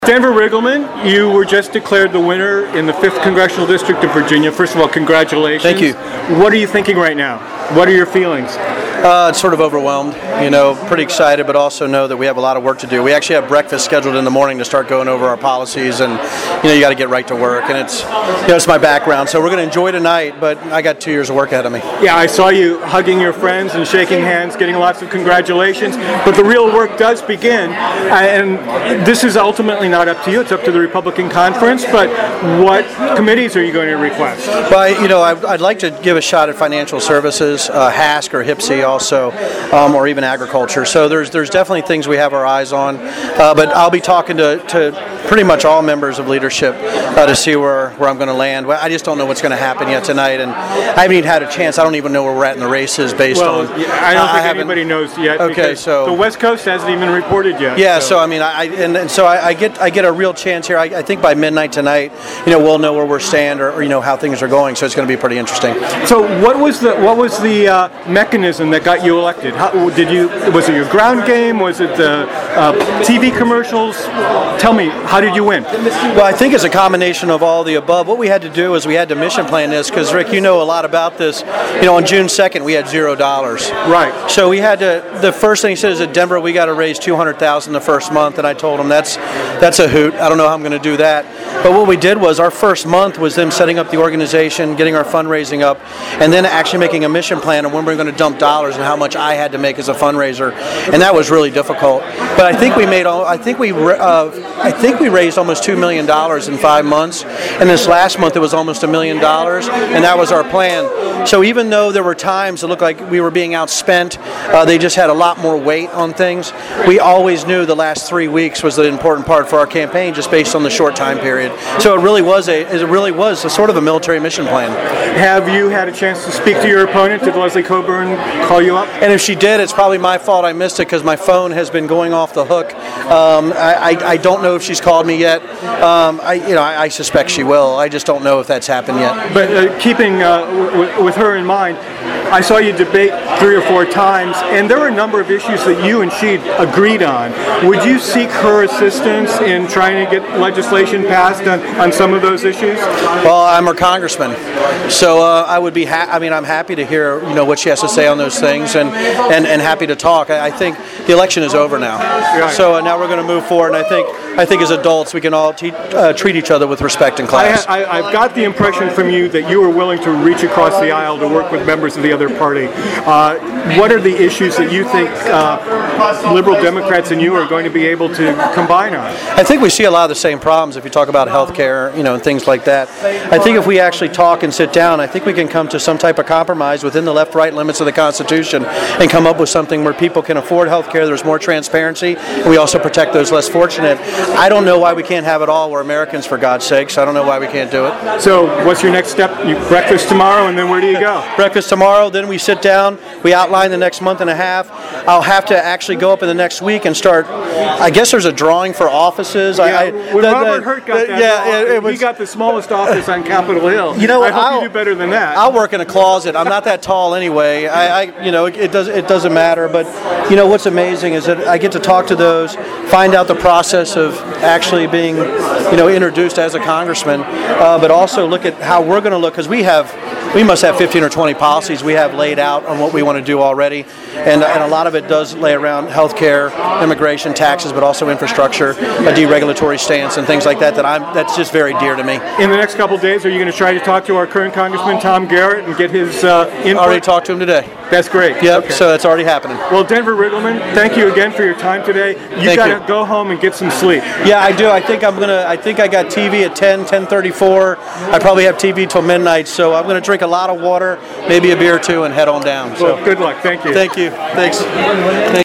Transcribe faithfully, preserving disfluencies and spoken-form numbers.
Denver Riggleman, you were just declared the winner in the fifth Congressional District of Virginia. First of all, congratulations. Thank you. What are you thinking right now? What are your feelings? Uh, it's sort of overwhelmed, you know, pretty excited, but also know that we have a lot of work to do. We actually have breakfast scheduled in the morning to start going over our policies, and, you know, you got to get right to work, and it's, you know, it's my background, so we're going to enjoy tonight, but I got two years of work ahead of me. Yeah, I saw you hugging your friends and shaking hands, getting lots of congratulations, but the real work does begin, and this is ultimately not up to you, it's up to the Republican conference, but what committees are you going to request? Well, you know, I'd, I'd like to give a shot at financial services, uh, H A S C or H I P C also, um, or even agriculture. So there's there's definitely things we have our eyes on, uh, but I'll be talking to, to pretty much all members of leadership uh, to see where, where I'm going to land. I just don't know what's going to happen yet tonight, and I haven't even had a chance. I don't even know where we're at in the races based well, on. I don't uh, think I anybody knows yet. Okay, so the West Coast hasn't even reported yet. Yeah, so, so I mean, I and, and so I, I get I get a real chance here. I, I think by midnight tonight, you know, we'll know where we're stand or, or you know how things are going. So it's going to be pretty interesting. So what was the what was the uh, mechanism that got you elected? How, did you was it your ground game? Was it the uh, T V commercials? Tell me, how did you win? Well, I think it's a combination of all the above. What we had to do is we had to mission plan this because, Rick, you know a lot about this. You know, on June second, we had zero dollars. Right. So we had to. The first thing he said is at Denver, we got to raise two hundred thousand the first month, and I told him that's that's a hoot. I don't know how I'm going to do that. But what we did was our first month was them setting up the organization, getting our fundraising up, and then actually making a mission plan on when we were going to dump dollars and how much I had to make as a fundraiser, and that was really difficult. But I think we made all. I think we. Uh, I think we raised almost two million dollars in five months, and this last month it was almost a million dollars, and that was our plan. So even though there were times it looked like we were being outspent, uh, they just had a lot more weight on things. We always knew the last three weeks was the important part for our campaign, just based on the short time period. So it really was a. It really was a sort of a military mission plan. Have you had a chance to speak to your opponent? Did Leslie Coburn call you up? And if she did, it's probably my fault I missed it because my phone has been going off the hook. Um, I, I, I don't know if she's called me yet. Um, I, you know, I, I suspect she will. I just don't know if that's happened yet. But uh, keeping uh, w- with her in mind, I saw you debate three or four times, and there were a number of issues that you and she agreed on. Would you seek her assistance in trying to get legislation passed on, on some of those issues? Well, I'm her congressman, so uh, I would be. Ha- I mean, I'm happy to hear you know what she has to say on those things, and and, and happy to talk. I, I think the election is over now, right. So uh, now we're going to move forward. And I think I think as adults we can all te- uh, treat each other with respect and class. I, I, I've got the impression from you that you are willing to reach across the aisle to work with members of the other party. Uh, what are the issues that you think uh, liberal Democrats and you are going to be able to combine on? I think we see a lot of the same problems if you talk about health care, you know, and things like that. I think if we actually talk and sit down, I think we can come to some type of compromise within the left-right limits of the Constitution and come up with something where people can afford health care, there's more transparency, and we also protect those less fortunate. I don't know why we can't have it all. We're Americans, for God's sakes. I don't know why we can't do it. So what's your next step? You breakfast tomorrow, and then where do you go? Breakfast tomorrow, then we sit down, we outline the next month and a half. I'll have to actually go up in the next week and start, I guess there's a drawing for offices. Yeah, I, I, when the, Robert the, Hurt got the, that, yeah, it, it was, he got the smallest office on Capitol Hill. You know what? I hope I'll, you do better than that. I'll work in a closet. I'm not that tall anyway. I, I you know, it, it does it doesn't matter. But you know what's amazing is that I get to talk to those, find out the process of actually being, you know, introduced as a congressman, uh, but also look at how we're going to look because we have. We must have fifteen or twenty policies we have laid out on what we want to do already, and, and a lot of it does lay around health care, immigration, taxes, but also infrastructure, a deregulatory stance, and things like that. That I'm that's just very dear to me. In the next couple of days, are you going to try to talk to our current Congressman Tom Garrett and get his uh, input? I already talked to him today. That's great. Yep. Okay. So that's already happening. Well, Denver Riggleman, thank you again for your time today. You got to go home and get some sleep. Yeah, I do. I think I'm gonna. I think I got T V at ten, ten thirty-four. I probably have T V till midnight, so I'm gonna drink a lot of water, maybe a beer or two, and head on down. So well, good luck. Thank you. Thank you. Thanks. Thank